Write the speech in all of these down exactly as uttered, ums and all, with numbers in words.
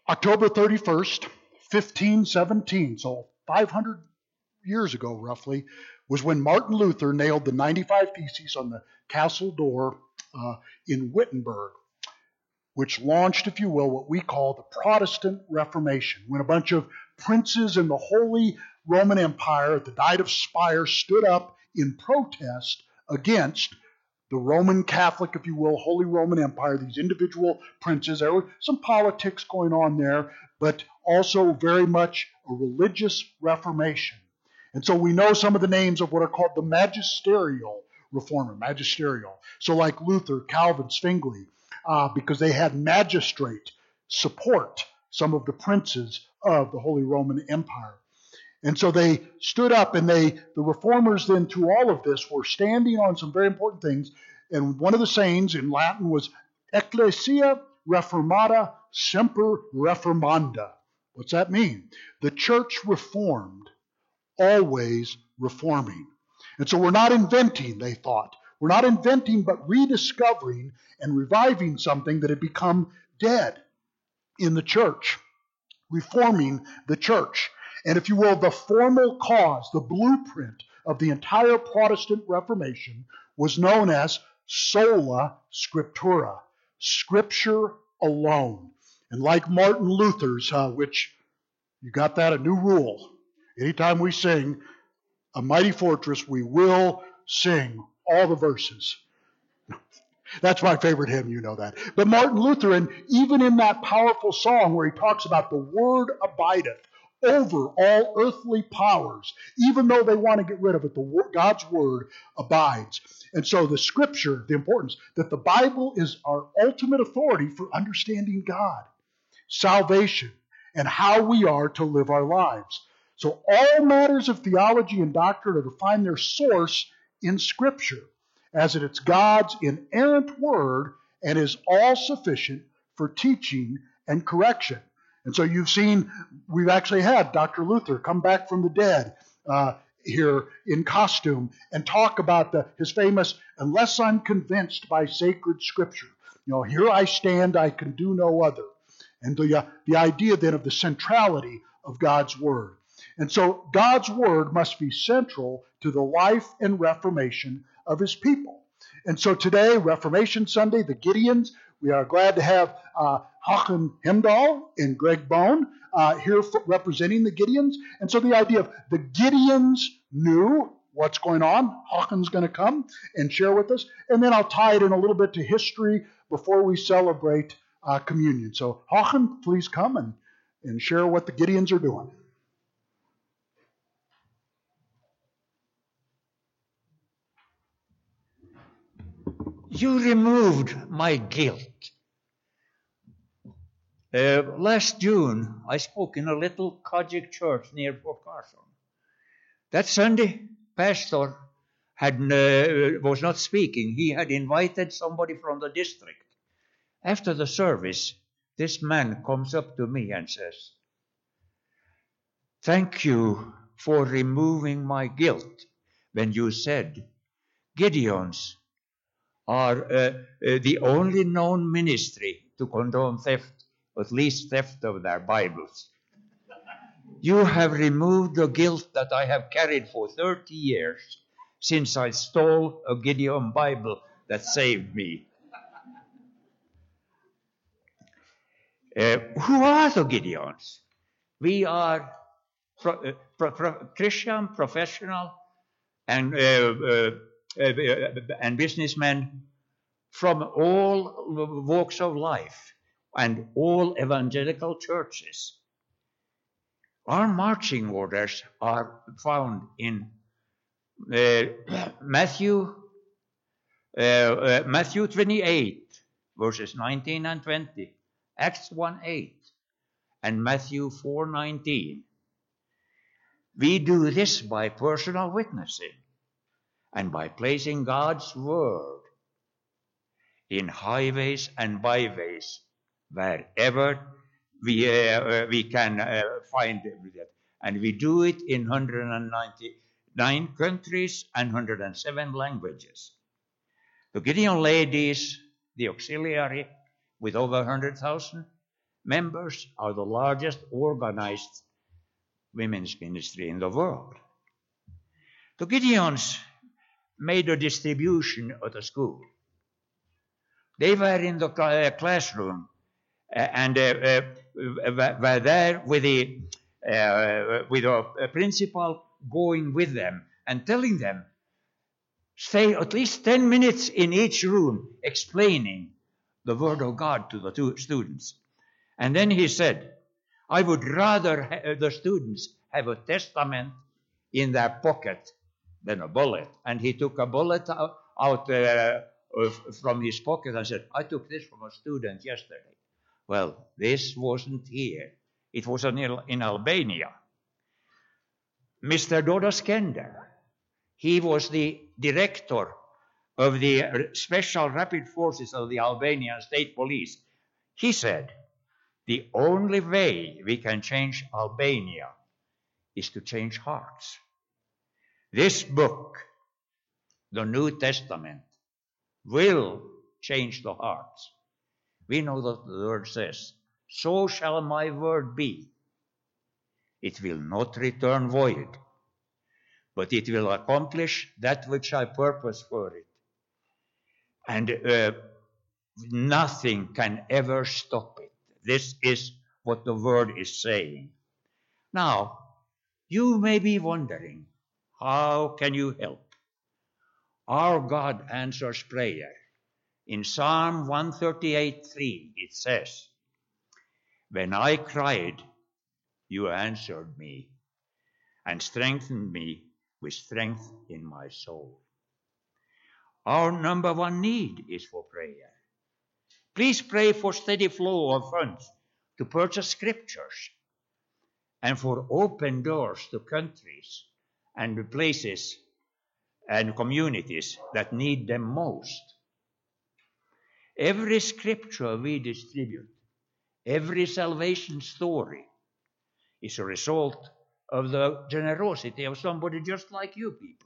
October thirty-first, fifteen seventeen, so five hundred years ago roughly, was when Martin Luther nailed the ninety-five Theses on the castle door uh, in Wittenberg, which launched, if you will, what we call the Protestant Reformation, when a bunch of princes in the Holy Roman Empire at the Diet of Speyer stood up in protest against the Roman Catholic, if you will, Holy Roman Empire, these individual princes. There was some politics going on there, but also very much a religious reformation. And so we know some of the names of what are called the magisterial reformer, magisterial. So like Luther, Calvin, Zwingli, uh, because they had magistrate support, some of the princes of the Holy Roman Empire. And so they stood up, and they, the reformers then through all of this were standing on some very important things. And one of the sayings in Latin was Ecclesia Reformata Semper Reformanda. What's that mean? The church reformed, always reforming. And so we're not inventing, they thought. We're not inventing, but rediscovering and reviving something that had become dead in the church, reforming the church. And if you will, the formal cause, the blueprint of the entire Protestant Reformation was known as sola scriptura, Scripture alone. And like Martin Luther's, uh, which, you got that, a new rule. Anytime we sing A Mighty Fortress, we will sing all the verses. That's my favorite hymn, you know that. But Martin Luther, and even in that powerful song where he talks about the word abideth over all earthly powers, even though they want to get rid of it, the word, God's word abides. And so the scripture, the importance that the Bible is our ultimate authority for understanding God, salvation, and how we are to live our lives. So all matters of theology and doctrine are to find their source in Scripture, as it is God's inerrant word and is all sufficient for teaching and correction. And so you've seen, we've actually had Doctor Luther come back from the dead uh, here in costume and talk about the, his famous, unless I'm convinced by sacred Scripture. You know, here I stand, I can do no other. And the, uh, the idea then of the centrality of God's word. And so God's word must be central to the life and reformation of his people. And so today, Reformation Sunday, the Gideons, we are glad to have uh, Haakon Hemdahl and Greg Bone uh, here for, representing the Gideons. And so the idea of the Gideons knew what's going on. Haakon's going to come and share with us. And then I'll tie it in a little bit to history before we celebrate uh, communion. So Haakon, please come and, and share what the Gideons are doing. You removed my guilt. Uh, last June, I spoke in a little Codgic church near Fort Carson. That Sunday, pastor had uh, was not speaking. He had invited somebody from the district. After the service, this man comes up to me and says, "Thank you for removing my guilt when you said Gideons are uh, uh, the only known ministry to condone theft, at least theft of their Bibles. You have removed the guilt that I have carried for thirty years since I stole a Gideon Bible that saved me." Uh, who are the Gideons? We are pro, uh, pro, pro, Christian, professional, and uh, uh, uh, and businessmen from all walks of life and all evangelical churches. Our marching orders are found in uh, Matthew uh, uh, Matthew twenty-eight, verses nineteen and twenty, Acts one eight, and Matthew four nineteen. We do this by personal witnessing and by placing God's word in highways and byways wherever we uh, we can uh, find it. And we do it in one hundred ninety-nine countries and one hundred seven languages. The Gideon Ladies, the auxiliary, with over one hundred thousand, members are the largest organized women's ministry in the world. The Gideons made a distribution at the school. They were in the cl- uh, classroom uh, and uh, uh, were there with the uh, with a principal going with them and telling them, stay at least ten minutes in each room explaining the Word of God to the two students. And then he said, I would rather ha- the students have a testament in their pocket than a bullet. And he took a bullet out, out uh, from his pocket and said, I took this from a student yesterday. Well, this wasn't here. It was in, in Albania. Mister Dodoskender, he was the director of the Special Rapid Forces of the Albanian State Police. He said, the only way we can change Albania is to change hearts. This book, the New Testament, will change the hearts. We know that the word says, so shall my word be. It will not return void, but it will accomplish that which I purpose for it. And uh, nothing can ever stop it. This is what the word is saying. Now, you may be wondering, how can you help? Our God answers prayer. In Psalm one thirty-eight three, it says, when I cried, you answered me and strengthened me with strength in my soul. Our number one need is for prayer. Please pray for steady flow of funds to purchase scriptures and for open doors to countries and places and communities that need them most. Every scripture we distribute, every salvation story is a result of the generosity of somebody just like you people.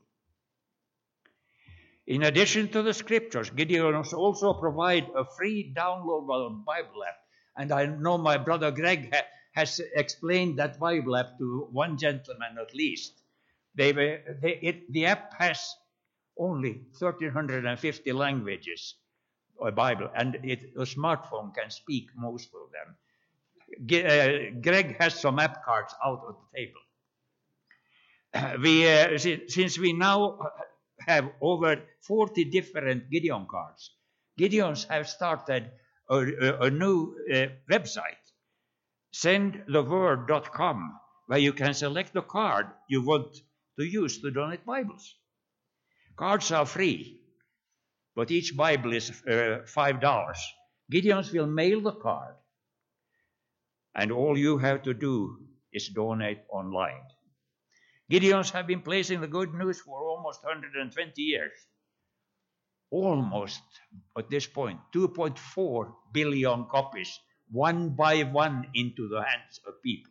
In addition to the scriptures, Gideons also provide a free downloadable Bible app. And I know my brother Greg ha- has explained that Bible app to one gentleman at least. They, they, it, the app has only one thousand three hundred fifty languages, a Bible, and it, a smartphone can speak most of them. Ge- uh, Greg has some app cards out on the table. Uh, we, uh, since we now have over forty different Gideon cards, Gideons have started a, a, a new uh, website, send the word dot com, where you can select the card you want to use to donate Bibles. Cards are free, but each Bible is uh, five dollars. Gideons will mail the card, and all you have to do is donate online. Gideons have been placing the good news for almost one hundred twenty years. Almost, at this point, two point four billion copies, one by one, into the hands of people.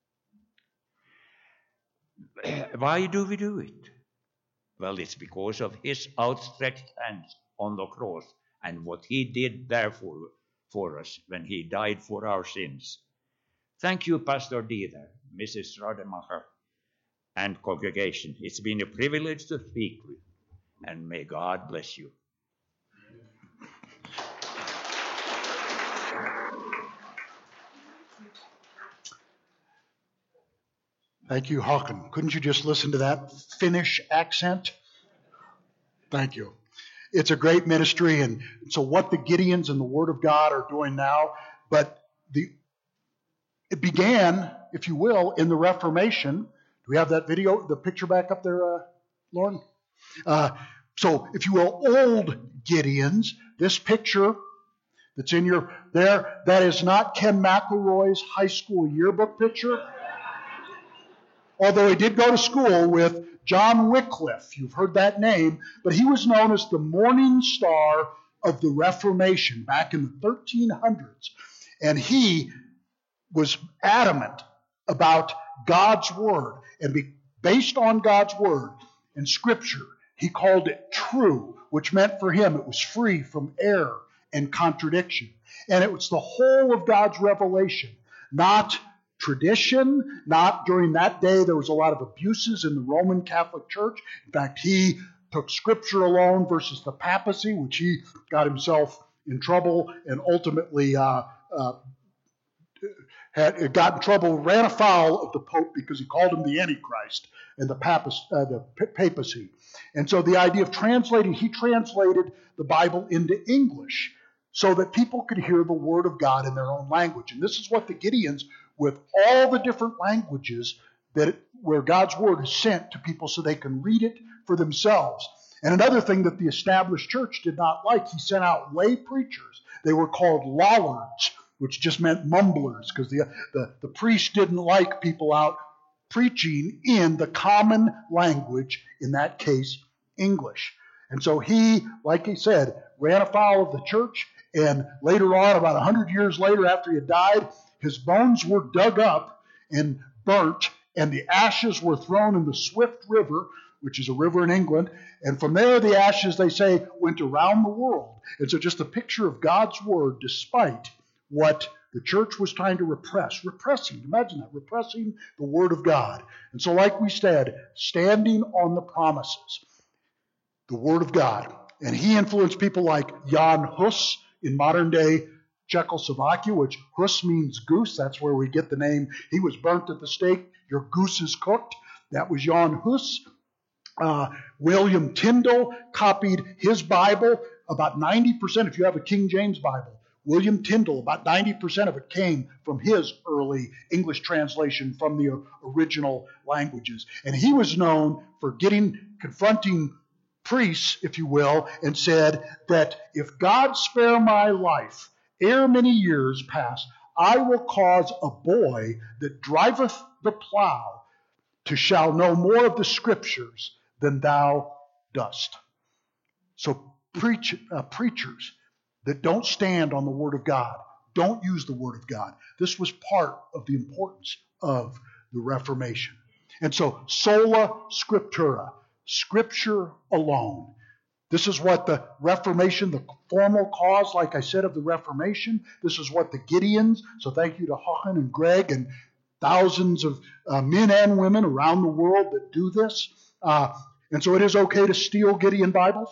Why do we do it? Well, it's because of his outstretched hands on the cross and what he did there for, for us when he died for our sins. Thank you, Pastor Dieter, Missus Rademacher, and congregation. It's been a privilege to speak with you, and may God bless you. Thank you, Håkan. Couldn't you just listen to that Finnish accent? Thank you. It's a great ministry, and so what the Gideons and the Word of God are doing now, but the it began, if you will, in the Reformation. Do we have that video, the picture back up there, uh, Lauren? Uh, so, if you will, old Gideons, this picture that's in your there, that is not Ken McElroy's high school yearbook picture. Although he did go to school with John Wycliffe. You've heard that name. But he was known as the morning star of the Reformation back in the thirteen hundreds. And he was adamant about God's Word. And be, based on God's Word and Scripture, he called it true, which meant for him it was free from error and contradiction. And it was the whole of God's revelation, not tradition, not during that day there was a lot of abuses in the Roman Catholic Church. In fact, he took Scripture alone versus the papacy, which he got himself in trouble and ultimately uh, uh, had got in trouble, ran afoul of the Pope because he called him the Antichrist and the, papacy, uh, the papacy. And so the idea of translating, he translated the Bible into English so that people could hear the Word of God in their own language. And this is what the Gideons, with all the different languages that where God's Word is sent to people so they can read it for themselves. And another thing that the established church did not like, he sent out lay preachers. They were called lollards, which just meant mumblers, because the, the, the priest didn't like people out preaching in the common language, in that case, English. And so he, like he said, ran afoul of the church, and later on, about one hundred years later after he had died, his bones were dug up and burnt, and the ashes were thrown in the Swift River, which is a river in England, and from there the ashes, they say, went around the world. And so just a picture of God's Word, despite what the church was trying to repress. Repressing, imagine that, repressing the Word of God. And so like we said, standing on the promises, the Word of God. And he influenced people like Jan Hus in modern-day Czechoslovakia, which Hus means goose. That's where we get the name. He was burnt at the stake. Your goose is cooked. That was Jan Hus. Uh, William Tyndale copied his Bible. About ninety percent, if you have a King James Bible, William Tyndale, about ninety percent of it came from his early English translation from the original languages. And he was known for getting, confronting priests, if you will, and said that if God spare my life, ere many years pass, I will cause a boy that driveth the plow to shall know more of the Scriptures than thou dost. So preach, uh, preachers that don't stand on the Word of God, don't use the Word of God. This was part of the importance of the Reformation. And so, sola scriptura, Scripture alone. This is what the Reformation, the formal cause, like I said, of the Reformation, this is what the Gideons, so thank you to Jochen and Greg and thousands of uh, men and women around the world that do this. Uh, and so it is okay to steal Gideon Bibles?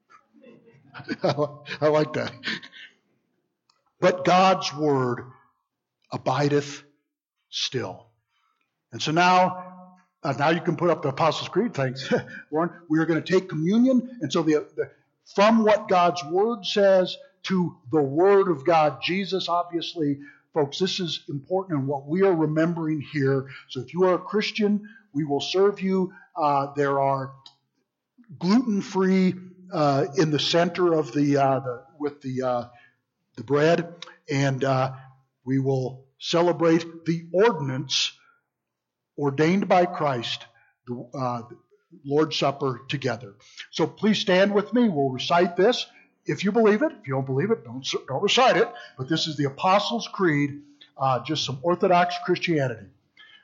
I like that. But God's Word abideth still. And so now, uh, now you can put up the Apostles' Creed. Thanks, Warren. We are going to take communion. And so the, the from what God's Word says to the Word of God, Jesus, obviously, folks, this is important in what we are remembering here. So if you are a Christian, we will serve you. Uh, there are gluten-free uh, in the center of the, uh, the with the uh, the bread, and uh, we will celebrate the ordinance ordained by Christ, the uh, Lord's Supper together. So please stand with me. We'll recite this. If you believe it, if you don't believe it, don't don't recite it. But this is the Apostles' Creed, uh, just some Orthodox Christianity.